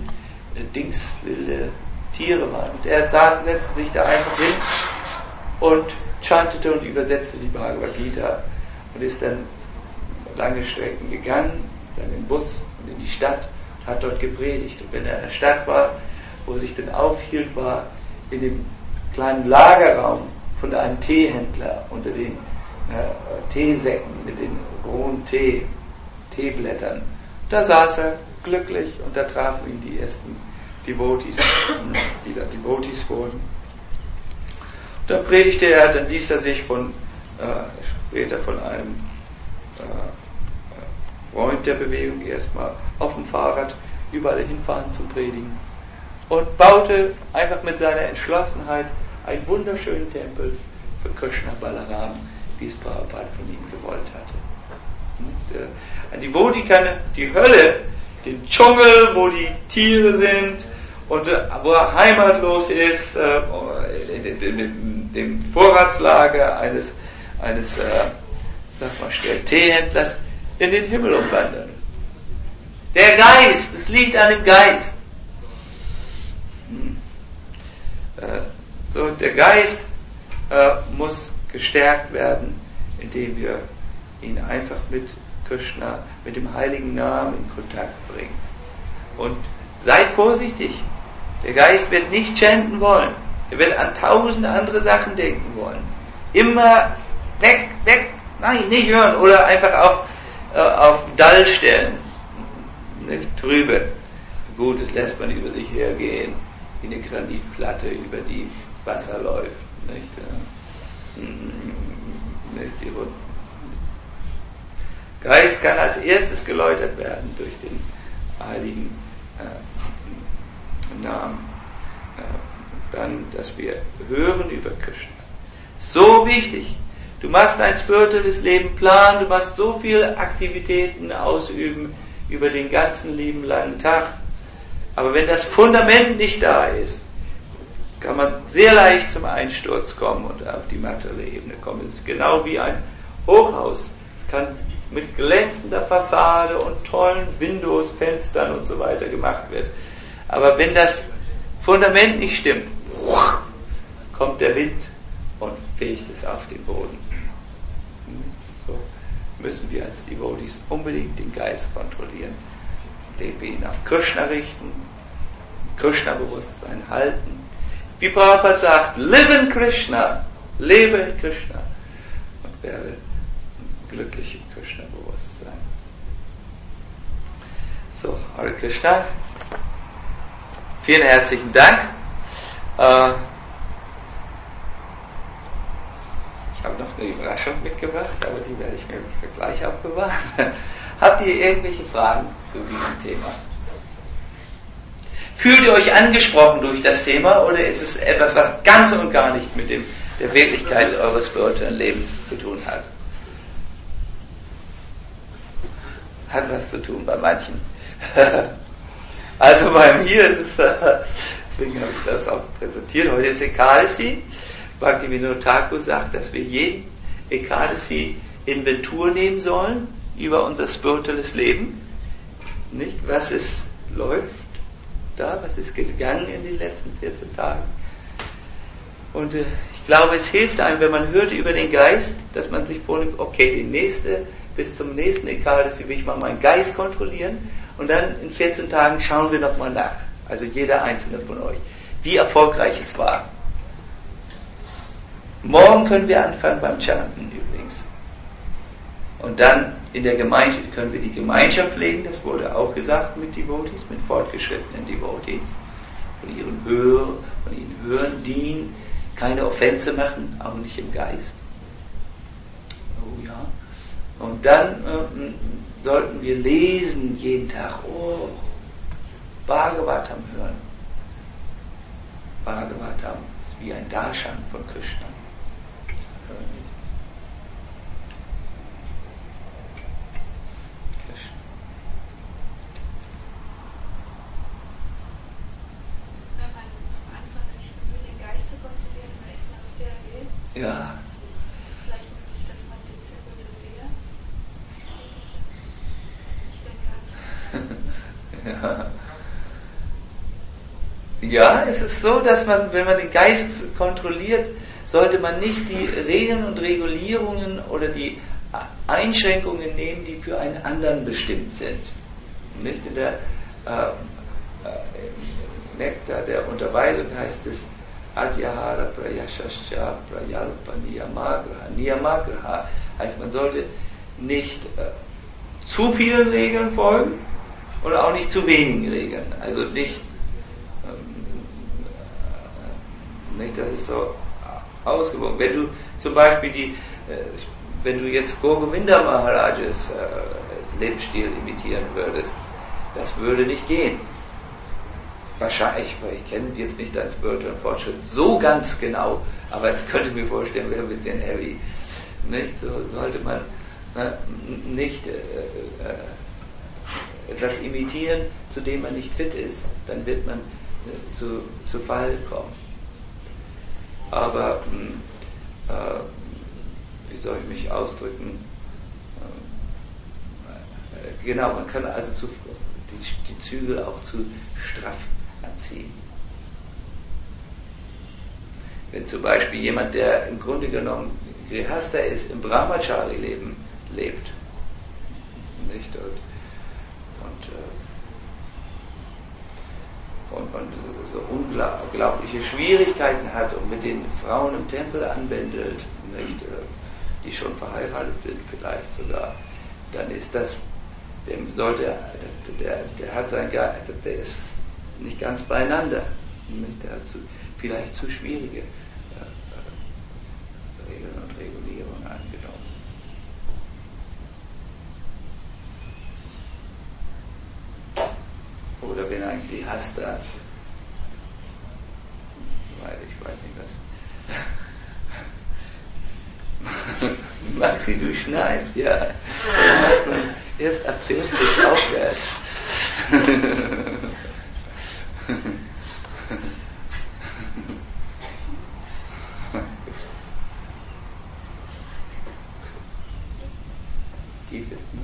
Tiere waren. Und er setzte sich da einfach hin und chantete und übersetzte die Bhagavad Gita und ist dann lange Strecken gegangen, dann in den Bus und in die Stadt, hat dort gepredigt. Und wenn er in der Stadt war, wo er sich dann aufhielt, war in dem kleinen Lagerraum von einem Teehändler unter den Teesäcken mit den rohen Teeblättern. Da saß er glücklich und da trafen ihn die ersten Devotees, die da Devotees wurden. Da predigte er, dann ließ er sich später von einem Freund der Bewegung erstmal auf dem Fahrrad überall hinfahren zum Predigen und baute einfach mit seiner Entschlossenheit einen wunderschönen Tempel für Krishna Balaram, wie es Prabhupada von ihm gewollt hatte. Und, ein Devotee kann die Hölle, den Dschungel, wo die Tiere sind und wo er heimatlos ist, in dem Vorratslager eines sag mal schnell, Teehändlers, in den Himmel umwandern. Der Geist, es liegt an dem Geist. So, der Geist muss gestärkt werden, indem wir ihn einfach mit Krishna, mit dem heiligen Namen in Kontakt bringen. Und seid vorsichtig. Der Geist wird nicht chanten wollen. Er wird an 1000 andere Sachen denken wollen. Immer weg, nein, nicht hören. Oder einfach auch auf Dull stellen, nicht trübe. Gut, das lässt man über sich hergehen, wie eine Granitplatte, über die Wasser läuft. Nicht? Nicht die Runden. Geist kann als erstes geläutert werden durch den heiligen Namen. Dann, dass wir hören über Krishna. So wichtig. Du machst ein spirituelles Leben planen, du machst so viele Aktivitäten ausüben über den ganzen lieben langen Tag. Aber wenn das Fundament nicht da ist, kann man sehr leicht zum Einsturz kommen und auf die materielle Ebene kommen. Es ist genau wie ein Hochhaus. Es kann mit glänzender Fassade und tollen Windows, Fenstern und so weiter gemacht werden. Aber wenn das Fundament nicht stimmt, kommt der Wind und fegt es auf den Boden. So müssen wir als Devotees unbedingt den Geist kontrollieren, indem wir ihn auf Krishna richten, Krishna-Bewusstsein halten. Wie Prabhupada sagt, live in Krishna, lebe in Krishna und werde glücklich im Krishna-Bewusstsein. So, Hare Krishna. Vielen herzlichen Dank. Ich habe noch eine Überraschung mitgebracht, aber die werde ich mir für gleich aufbewahren. Habt ihr irgendwelche Fragen zu diesem Thema? Fühlt ihr euch angesprochen durch das Thema oder ist es etwas, was ganz und gar nicht mit der Wirklichkeit eures spirituellen Lebens zu tun hat? Hat was zu tun bei manchen. Also bei mir ist es, deswegen habe ich das auch präsentiert. Heute ist Ekadasi. Bhaktivinoda Thakur sagt, dass wir jeden Ekadasi Inventur nehmen sollen über unser spirituelles Leben. Nicht, was es läuft da, was ist gegangen in den letzten 14 Tagen. Und ich glaube, es hilft einem, wenn man hört über den Geist, dass man sich vornimmt, okay, bis zum nächsten Ekadasi will ich mal meinen Geist kontrollieren und dann in 14 Tagen schauen wir nochmal nach. Also jeder einzelne von euch, wie erfolgreich es war. Morgen können wir anfangen beim Chanten übrigens. Und dann in der Gemeinschaft können wir die Gemeinschaft pflegen, das wurde auch gesagt mit Devotees, mit fortgeschrittenen Devotees. Von ihnen hören, dienen, keine Offense machen, auch nicht im Geist. Oh ja. Und dann sollten wir lesen jeden Tag, Bhagavatam hören. Bhagavatam ist wie ein Darshan von Krishna. Ja. Ist es vielleicht möglich, dass man den Zirkel zu sehr? Ich denke Ja, es ist so, dass man, wenn man den Geist kontrolliert, sollte man nicht die Regeln und Regulierungen oder die Einschränkungen nehmen, die für einen anderen bestimmt sind. Nicht in der Nektar der Unterweisung heißt es Adyahara Prayashascha Prayalpa Niyamagraha. Niyamagraha heißt, man sollte nicht zu vielen Regeln folgen oder auch nicht zu wenigen Regeln. Also nicht, das ist so ausgewogen. Wenn du zum Beispiel wenn du jetzt Govinda Maharajas Lebensstil imitieren würdest, das würde nicht gehen. Wahrscheinlich, weil ich kenne jetzt nicht deinen spirituellen Fortschritt so ganz genau, aber es könnte mir vorstellen, wäre ein bisschen heavy. Nicht? So sollte man nicht etwas imitieren, zu dem man nicht fit ist, dann wird man zu Fall kommen. Aber wie soll ich mich ausdrücken? Genau, man kann also die Zügel auch zu straff anziehen. Wenn zum Beispiel jemand, der im Grunde genommen Grihastha ist, im Brahmachari-Leben lebt, nicht? Und so unglaubliche Schwierigkeiten hat und mit den Frauen im Tempel anbändelt, nicht? Die schon verheiratet sind vielleicht sogar, dann ist das, dem sollte, der hat sein Geist, der ist nicht ganz beieinander. Der hat vielleicht zu schwierige Regeln und Regulierungen angenommen. Oder wenn eigentlich Hass da, soweit ich weiß nicht was. Maxi, du schneist, ja. Das macht man erst ab 40 aufwärts. Gibt es noch?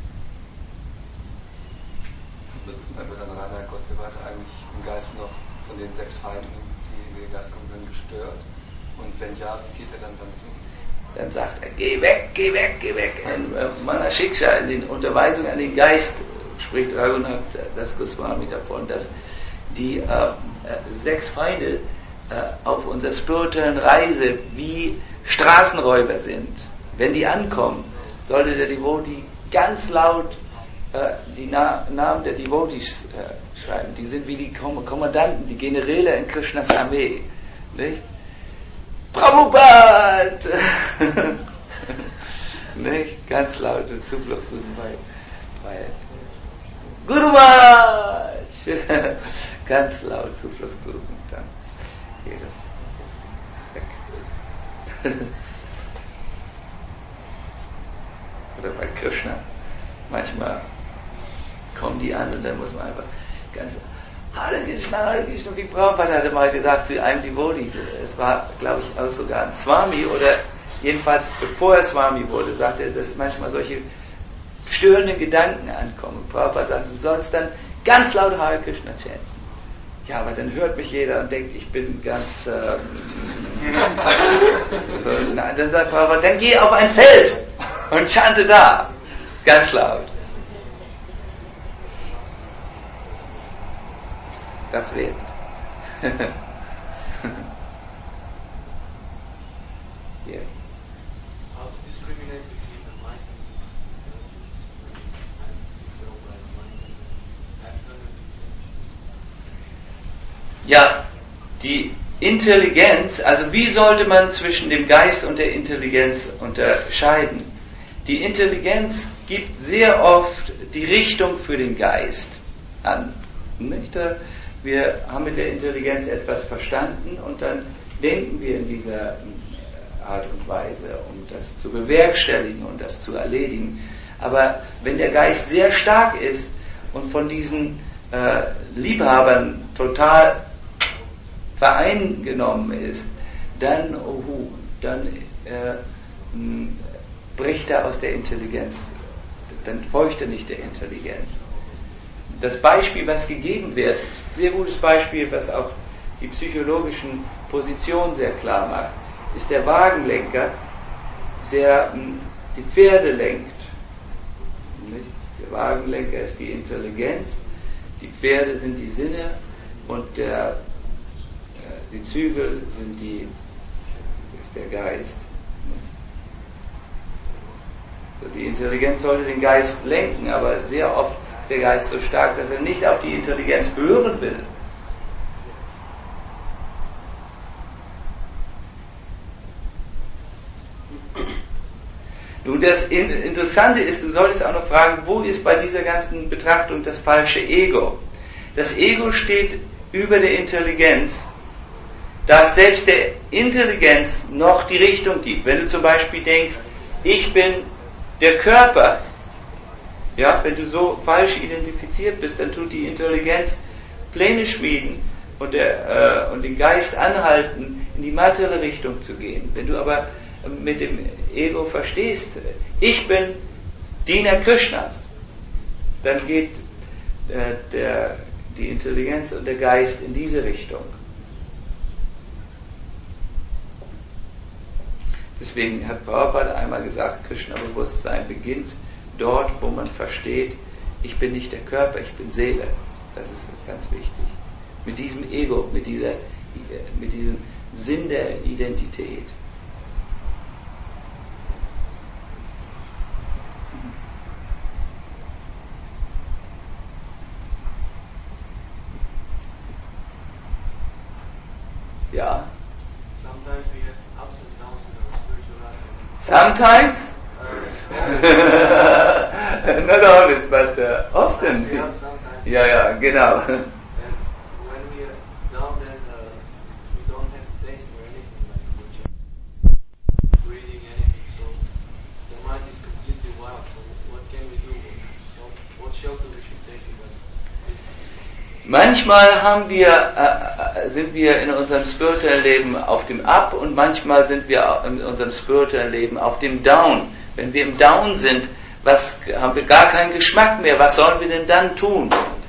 Mein Bruder Rainer, Gott bewahrt eigentlich im Geist noch von den 6 Feinden, die in den Geist kommen können, gestört? Und wenn ja, wie geht er dann damit um? Dann sagt er, geh weg, geh weg, geh weg. In Manashiksha, in den Unterweisungen an den Geist, spricht Raghunath Das Goswami davon, dass die 6 Feinde auf unserer spirituellen Reise wie Straßenräuber sind. Wenn die ankommen, sollte der Devotee ganz laut die Namen der Devotees schreiben. Die sind wie die Kommandanten, die Generäle in Krishnas Armee. Nicht? Prabhupada! Nicht? Ganz laute Zuflucht bei Guru Maharaj! Ganz laut Zuflucht suchen. Dann geht das weg. Oder bei Krishna. Manchmal kommen die an und dann muss man einfach ganz Hare Krishna, wie Prabhupada hatte mal gesagt zu einem Devotee, es war, glaube ich, auch sogar ein Swami, oder jedenfalls bevor er Swami wurde, sagte er, dass manchmal solche störenden Gedanken ankommen. Und Prabhupada sagt, du sollst dann ganz laut Hare Krishna chanten. Ja, aber dann hört mich jeder und denkt, ich bin ganz dann sagt Prabhupada, dann geh auf ein Feld und chante da, ganz laut. Das wirkt. Yes. How to discriminate between the mind and Ja, die Intelligenz, also wie sollte man zwischen dem Geist und der Intelligenz unterscheiden? Die Intelligenz gibt sehr oft die Richtung für den Geist an. Nicht? Wir haben mit der Intelligenz etwas verstanden und dann denken wir in dieser Art und Weise, um das zu bewerkstelligen und das zu erledigen. Aber wenn der Geist sehr stark ist und von diesen Liebhabern total vereingenommen ist, dann bricht er aus der Intelligenz, dann folgt er nicht der Intelligenz. Das Beispiel, was gegeben wird, sehr gutes Beispiel, was auch die psychologischen Positionen sehr klar macht, ist der Wagenlenker, der die Pferde lenkt. Der Wagenlenker ist die Intelligenz, die Pferde sind die Sinne und die Zügel ist der Geist. So, die Intelligenz sollte den Geist lenken, aber sehr oft ist der Geist so stark, dass er nicht auf die Intelligenz hören will. Nun, das Interessante ist, du solltest auch noch fragen, wo ist bei dieser ganzen Betrachtung das falsche Ego? Das Ego steht über der Intelligenz, da es selbst der Intelligenz noch die Richtung gibt. Wenn du zum Beispiel denkst, ich bin der Körper, ja, wenn du so falsch identifiziert bist, dann tut die Intelligenz Pläne schmieden und den Geist anhalten, in die materielle Richtung zu gehen. Wenn du aber mit dem Ego verstehst, ich bin Diener Krishnas, dann geht die Intelligenz und der Geist in diese Richtung. Deswegen hat Prabhupada einmal gesagt, Krishna-Bewusstsein beginnt dort, wo man versteht, ich bin nicht der Körper, ich bin Seele. Das ist ganz wichtig. Mit diesem Ego, mit diesem Sinn der Identität. Ja. Sometimes we have ups and downs in our spiritual life. Sometimes? Not always, but often. We have sometimes. Ja, genau. And when we are down, then we don't have taste for anything, like breathing, anything. So the mind is completely wild. So what can we do? What shelter we should take in that? Manchmal sind wir in unserem spirituellen Leben auf dem Up und manchmal sind wir in unserem spirituellen Leben auf dem Down. Wenn wir im Down sind, haben wir gar keinen Geschmack mehr. Was sollen wir denn dann tun?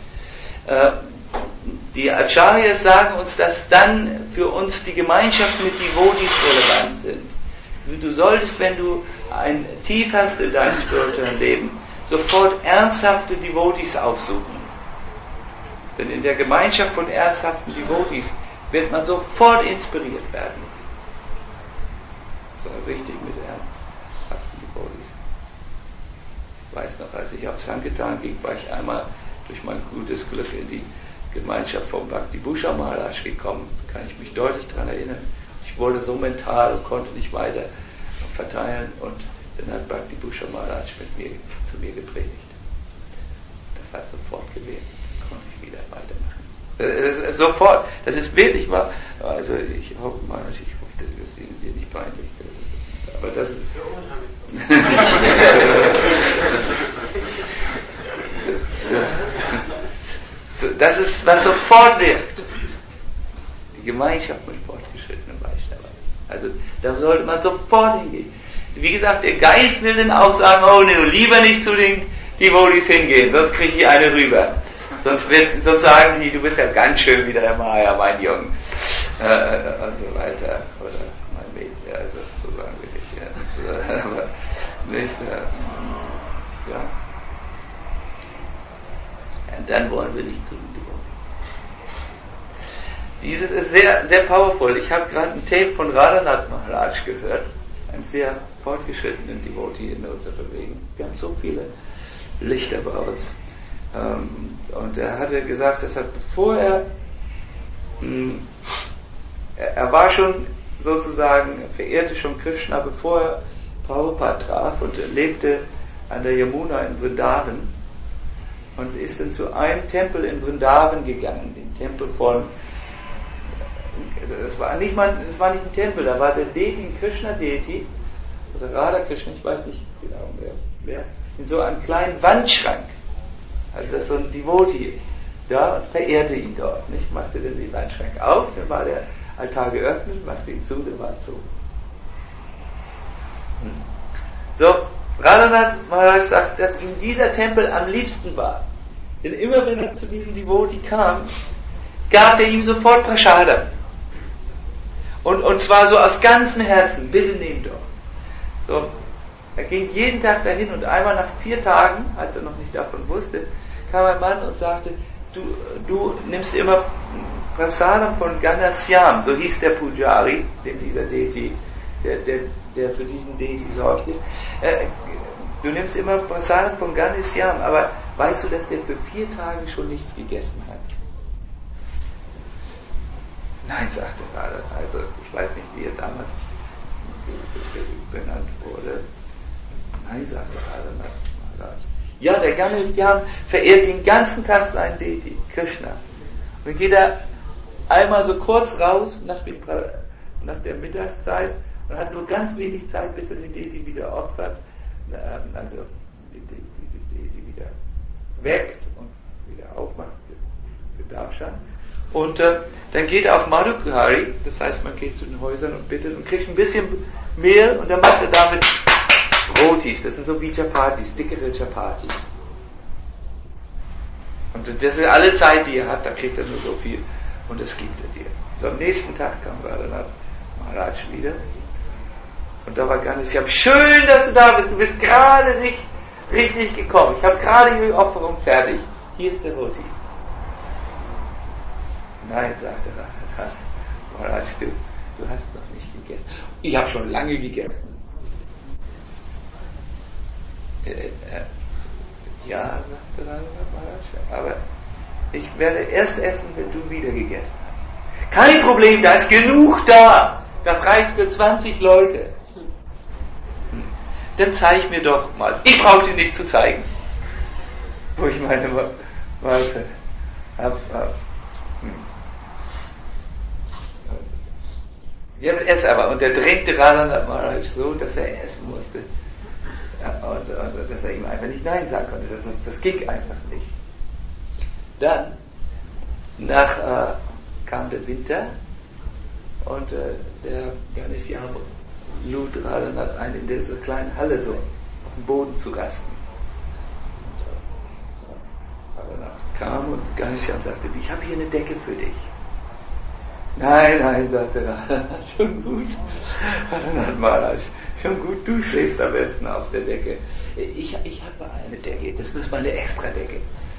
Die Acharyas sagen uns, dass dann für uns die Gemeinschaft mit Devotees relevant sind. Du solltest, wenn du ein Tief hast in deinem spirituellen Leben, sofort ernsthafte Devotees aufsuchen. Denn in der Gemeinschaft von ernsthaften Devotees wird man sofort inspiriert werden. Das war wichtig mit ernsthaften Devotees. Ich weiß noch, als ich auf Sankirtan ging, war ich einmal durch mein gutes Glück in die Gemeinschaft von Bhakti Bhushan Maharaj gekommen. Kann ich mich deutlich daran erinnern. Ich wurde so mental und konnte nicht weiter verteilen und dann hat Bhakti Bhushan Maharaj zu mir gepredigt. Das hat sofort gewirkt. Konnte ich wieder weitermachen. Sofort. Das ist wirklich wahr. Also ich hoffe, dass Ihnen dir nicht peinlich. Aber das ist das ist, was sofort wirkt. Die Gemeinschaft mit fortgeschrittenen Vaishnavas. Also da sollte man sofort hingehen. Wie gesagt, der Geist will dann auch sagen, oh nee, du lieber nicht zu den Devotees hingehen, sonst kriege ich eine rüber. Sonst sagen die, du bist ja ganz schön wie der Maya, mein Junge. Und so weiter. Oder mein Mädchen, also so sagen wir nicht. Ja. Aber nicht, ja. Und dann wollen wir nicht zu den Devotees. Dieses ist sehr, sehr powerful. Ich habe gerade ein Tape von Radhanath Maharaj gehört, einem sehr fortgeschrittenen Devotee in unserer Bewegung. Wir haben so viele Lichter bei uns. Und er hatte gesagt, dass bevor er war schon sozusagen, verehrte schon Krishna, bevor er Prabhupada traf und lebte an der Yamuna in Vrindavan und ist dann zu einem Tempel in Vrindavan gegangen, den Tempel von, das war nicht ein Tempel, da war der Deity, Krishna Deity, oder Radha Krishna, ich weiß nicht genau wer, in so einem kleinen Wandschrank. Also das ist so ein Devotee da und verehrte ihn dort. Nicht? Machte dann den Wandschrank auf, dann war der Altar geöffnet, machte ihn zu, der war zu. So, Radhanath Maharaj sagt, dass ihm dieser Tempel am liebsten war. Denn immer wenn er zu diesem Devotee kam, gab er ihm sofort Prasadam. Und zwar so aus ganzem Herzen, bitte nehmt doch. So, er ging jeden Tag dahin und einmal nach 4 Tagen, als er noch nicht davon wusste, kam ein Mann und sagte, du nimmst immer Prasadam von Ganasyam, so hieß der Pujari, dem dieser Deity, der für diesen Deity sorgte. Du nimmst immer Prasadam von Ganasyam, aber weißt du, dass der für 4 Tage schon nichts gegessen hat? Nein, sagte er, also ich weiß nicht, wie er damals benannt wurde. Nein, sagte Radhanath Maharaj. Ja, der Ganasyam verehrt den ganzen Tag seinen Deity, Krishna. Und dann geht er einmal so kurz raus nach der Mittagszeit und hat nur ganz wenig Zeit, bis er den Deity wieder opfert, also den Deity wieder weckt und wieder aufmacht für Darshan. Und dann geht er auf Madhukari, das heißt, man geht zu den Häusern und bittet und kriegt ein bisschen Mehl und dann macht er damit Rotis, das sind so wie Chapatis, dickere Chapatis. Und das ist alle Zeit, die er hat, da kriegt er nur so viel und das gibt er dir. So am nächsten Tag kam Radhanath Maharaj wieder und da war Ganasyam, schön, dass du da bist, du bist gerade nicht richtig gekommen, ich habe gerade die Opferung fertig, hier ist der Roti. Nein, sagte Radhanath Maharaj, du hast noch nicht gegessen. Ich habe schon lange gegessen. Ja, sagte Radhanath Maharaj, aber ich werde erst essen, wenn du wieder gegessen hast. Kein Problem, da ist genug da. Das reicht für 20 Leute. Dann zeig mir doch mal. Ich brauche dir nicht zu zeigen. Wo ich meine Malte hab. Jetzt ess aber. Und der drängte Radhanath Maharaj so, dass er essen musste. Und dass er ihm einfach nicht Nein sagen konnte. Das ging einfach nicht. Dann kam der Winter und der Ghaneshyam lud Radhanath ein, in dieser kleinen Halle so auf dem Boden zu rasten. Radhanath kam und Ghaneshyam sagte, ich habe hier eine Decke für dich. Nein, sagte Radhanath, schon gut. Radhanath Maharaj, schon gut, du schläfst am besten auf der Decke. Ich habe eine Decke, das ist meine Extradecke.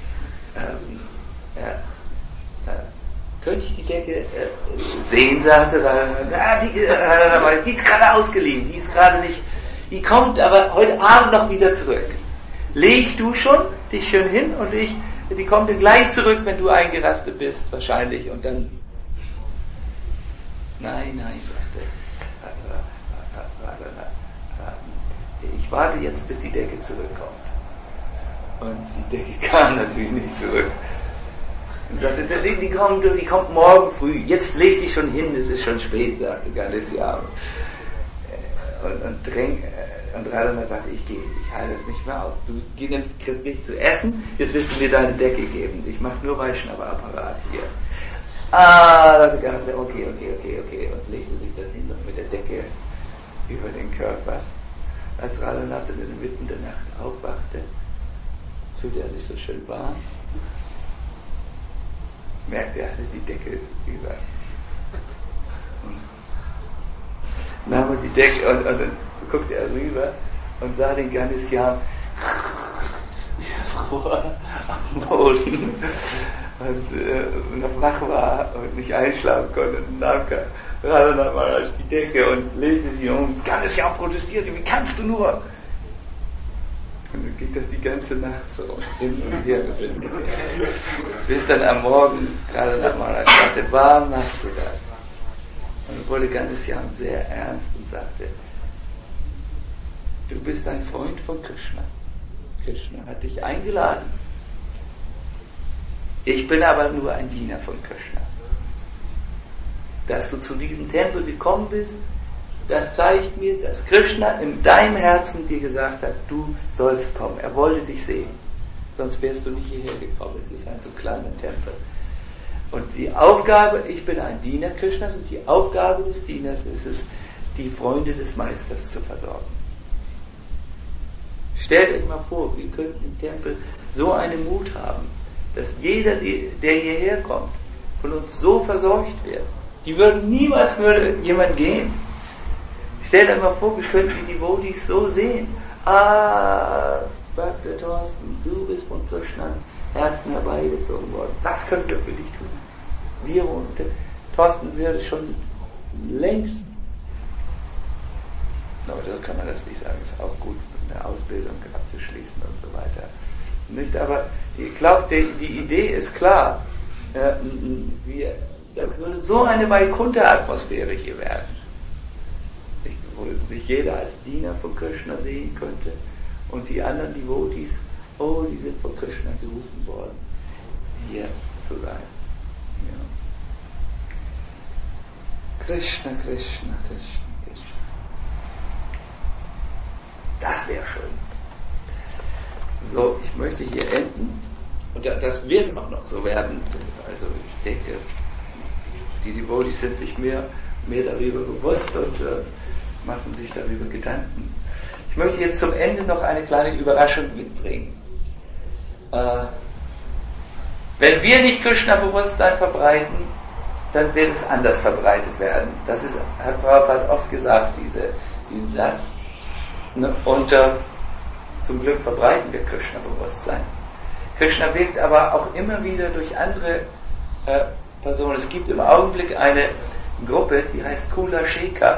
Könnte ich die Decke sehen, sagte Radhanath, die ist gerade ausgeliehen, die ist gerade nicht, die kommt aber heute Abend noch wieder zurück. Leg du schon dich schön hin und die kommt dann gleich zurück, wenn du eingerastet bist, wahrscheinlich, und dann Nein, sagte Radhanath, ich warte jetzt, bis die Decke zurückkommt. Und die Decke kam natürlich nicht zurück. Und sagte, die kommt morgen früh, jetzt leg dich schon hin, es ist schon spät, sagte Ghaneshyam. Und Radhanath sagte, ich gehe, ich halte es nicht mehr aus. Du kriegst nichts zu essen, jetzt wirst du mir deine Decke geben. Ich mache nur Vaishnava-Apparat hier. Sagte Ghaneshyam, okay. Und legte sich dann hin und mit der Decke über den Körper. Als Radhanath in der Mitte der Nacht aufwachte, fühlte er sich so schön warm. Merkte, er hatte die Decke über. Nahm er die Decke und dann guckte er rüber und sah den Ghaneshyam fror am Boden und noch wach war und nicht einschlafen konnte. Und nahm Radhanath Maharaj die Decke und legte sie um. Ghaneshyam protestierte, wie kannst du nur? Und dann ging das die ganze Nacht so hin und her. Bis dann am Morgen Radhanath Maharaj sagte, warum machst du das? Und dann wurde Ghaneshyam sehr ernst und sagte, du bist ein Freund von Krishna. Krishna hat dich eingeladen. Ich bin aber nur ein Diener von Krishna. Dass du zu diesem Tempel gekommen bist, das zeigt mir, dass Krishna in deinem Herzen dir gesagt hat, du sollst kommen. Er wollte dich sehen. Sonst wärst du nicht hierher gekommen. Es ist ein so kleiner Tempel. Und die Aufgabe, ich bin ein Diener Krishnas, und die Aufgabe des Dieners ist es, die Freunde des Meisters zu versorgen. Stellt euch mal vor, wir könnten im Tempel so einen Mut haben, dass jeder, der hierher kommt, von uns so versorgt wird. Niemals würde jemand gehen. Stellt euch mal vor, wir könnten die Devotees so sehen. Bhakta Thorsten, du bist von Krishna Herzen herbeigezogen worden. Was können wir für dich tun? Wir und Thorsten würde schon längst, aber so kann man das nicht sagen, ist auch gut, eine Ausbildung abzuschließen und so weiter. Nicht? Aber ich glaube, die Idee ist klar. Da würde so eine Vaikuntha-Atmosphäre hier werden, wo sich jeder als Diener von Krishna sehen könnte und die anderen Devotees, die sind von Krishna gerufen worden, hier zu sein. Ja. Krishna. Das wäre schön. So, ich möchte hier enden. Und das wird auch noch so werden. Also ich denke, die Devotees sind sich mehr darüber bewusst und machen sich darüber Gedanken. Ich möchte jetzt zum Ende noch eine kleine Überraschung mitbringen. Wenn wir nicht Krishna-Bewusstsein verbreiten, dann wird es anders verbreitet werden. Das hat Prabhupada oft gesagt, diesen Satz. Und zum Glück verbreiten wir Krishna-Bewusstsein. Krishna wirkt aber auch immer wieder durch andere Personen. Es gibt im Augenblick eine Gruppe, die heißt Kula Shekar,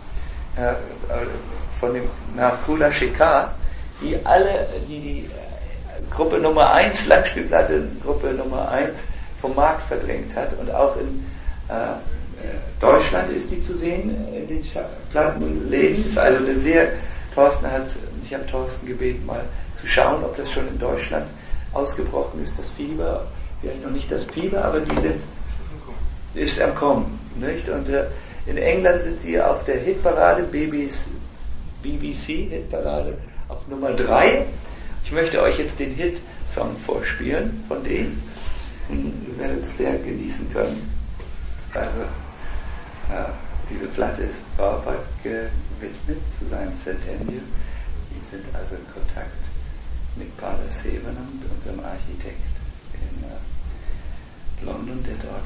nach Kula Shekar, die Gruppe Nummer 1, Langspielplatte, Gruppe Nummer 1 vom Markt verdrängt hat und auch in Deutschland ist die zu sehen in den Plattenläden. Ist also eine sehr, ich habe Thorsten gebeten, mal zu schauen, ob das schon in Deutschland ausgebrochen ist, das Fieber. Vielleicht noch nicht das Fieber, aber ist am Kommen. Nicht? Und in England sind sie auf der Hitparade, BBC-Hitparade, auf Nummer 3. Ich möchte euch jetzt den Hit-Song vorspielen von denen. Ihr werdet es sehr genießen können. Also, diese Platte ist Bauer gewidmet zu seinem Centennial. Wir sind also in Kontakt mit Pater Sevenand, unserem Architekt in London, der dort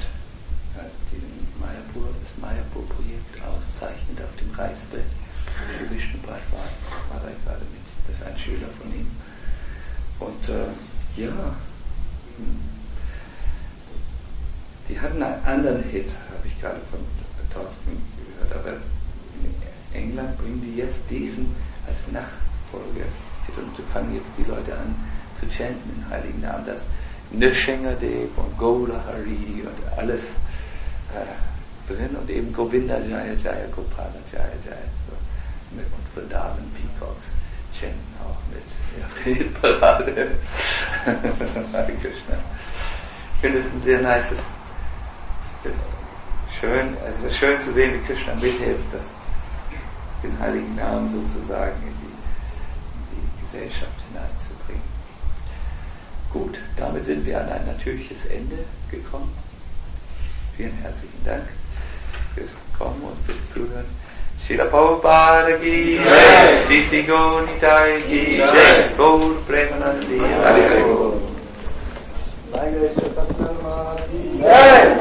das Mayapur-Projekt auszeichnet auf dem Reißbrett. Der Vishnupad war da gerade mit. Das ist ein Schüler von ihm. Und die hatten einen anderen Hit, habe ich gerade von Thorsten gehört, aber in England bringen die jetzt diesen als Nachfolge-Hit und fangen jetzt die Leute an zu chanten im Heiligen Namen. Das Nrsimhadev und Gola Hari und alles drin und eben Govinda Jaya Jaya Gopala Jaya Jaya so. Und Vrindavan Peacocks chanten auch mit auf der Hitparade. Hare Krishna. Ich finde es ein sehr nices, schön zu sehen, wie Krishna mithilft, den Heiligen Namen sozusagen in die Gesellschaft hineinzubringen. Gut, damit sind wir an ein natürliches Ende gekommen. Vielen herzlichen Dank fürs Kommen und fürs Zuhören. Srila Prabhupada ki Jai, Sri Gaur Nitai ki Jai, Gaur Premanandi Hare Hare.